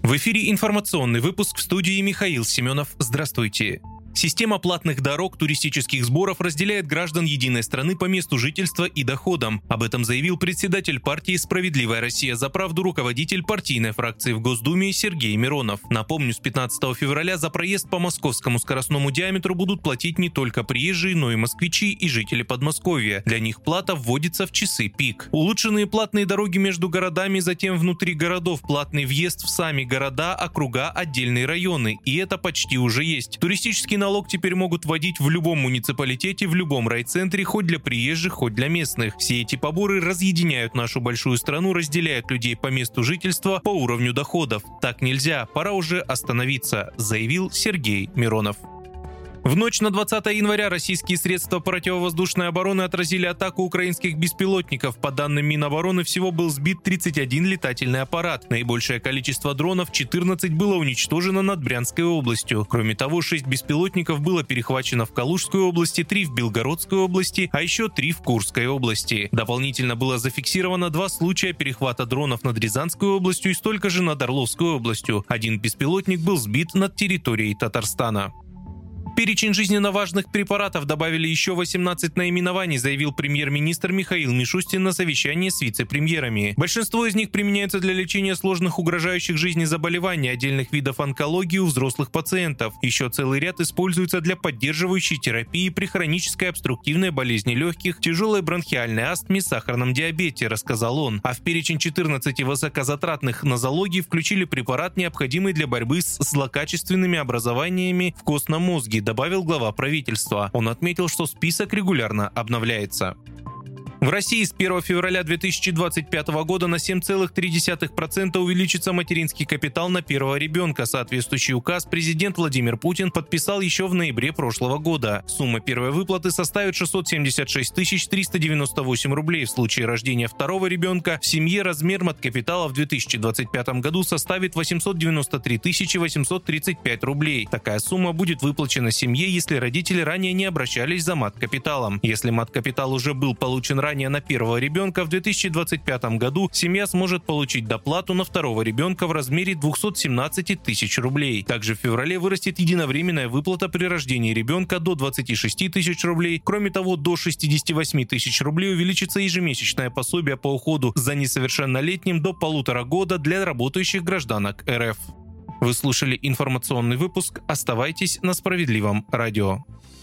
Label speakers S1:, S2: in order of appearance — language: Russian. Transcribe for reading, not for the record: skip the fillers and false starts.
S1: В эфире информационный выпуск, в студии Михаил Семенов. Здравствуйте. Система платных дорог, туристических сборов разделяет граждан единой страны по месту жительства и доходам. Об этом заявил председатель партии «Справедливая Россия за правду», руководитель партийной фракции в Госдуме Сергей Миронов. Напомню, с 15 февраля за проезд по московскому скоростному диаметру будут платить не только приезжие, но и москвичи и жители Подмосковья. Для них плата вводится в часы пик. Улучшенные платные дороги между городами, затем внутри городов, платный въезд в сами города, округа, отдельные районы. И это почти уже есть. Туристический налог теперь могут вводить в любом муниципалитете, в любом райцентре, хоть для приезжих, хоть для местных. Все эти поборы разъединяют нашу большую страну, разделяют людей по месту жительства, по уровню доходов. Так нельзя, пора уже остановиться, заявил Сергей Миронов. В ночь на 20 января российские средства противовоздушной обороны отразили атаку украинских беспилотников. По данным Минобороны, всего был сбит 31 летательный аппарат. Наибольшее количество дронов, 14, было уничтожено над Брянской областью. Кроме того, 6 беспилотников было перехвачено в Калужской области, 3 в Белгородской области, а еще 3 в Курской области. Дополнительно было зафиксировано 2 случая перехвата дронов над Рязанской областью и столько же над Орловской областью. Один беспилотник был сбит над территорией Татарстана. В перечень жизненно важных препаратов добавили еще 18 наименований, заявил премьер-министр Михаил Мишустин на совещании с вице-премьерами. Большинство из них применяются для лечения сложных угрожающих жизни заболеваний, отдельных видов онкологии у взрослых пациентов. Еще целый ряд используется для поддерживающей терапии при хронической обструктивной болезни легких, тяжелой бронхиальной астме, сахарном диабете, рассказал он. А в перечень 14 высокозатратных нозологий включили препарат, необходимый для борьбы с злокачественными образованиями в костном мозге, добавил глава правительства. Он отметил, что список регулярно обновляется. В России с 1 февраля 2025 года на 7,3% увеличится материнский капитал на первого ребенка. Соответствующий указ президент Владимир Путин подписал еще в ноябре прошлого года. Сумма первой выплаты составит 676 398 рублей. В случае рождения второго ребенка в семье размер маткапитала в 2025 году составит 893 835 рублей. Такая сумма будет выплачена семье, если родители ранее не обращались за маткапиталом. Если маткапитал уже был получен ранее на первого ребенка, в 2025 году семья сможет получить доплату на второго ребенка в размере 217 тысяч рублей. Также в феврале вырастет единовременная выплата при рождении ребенка до 26 тысяч рублей. Кроме того, до 68 тысяч рублей увеличится ежемесячное пособие по уходу за несовершеннолетним до 1,5 года для работающих гражданок РФ. Вы слушали информационный выпуск. Оставайтесь на Справедливом радио.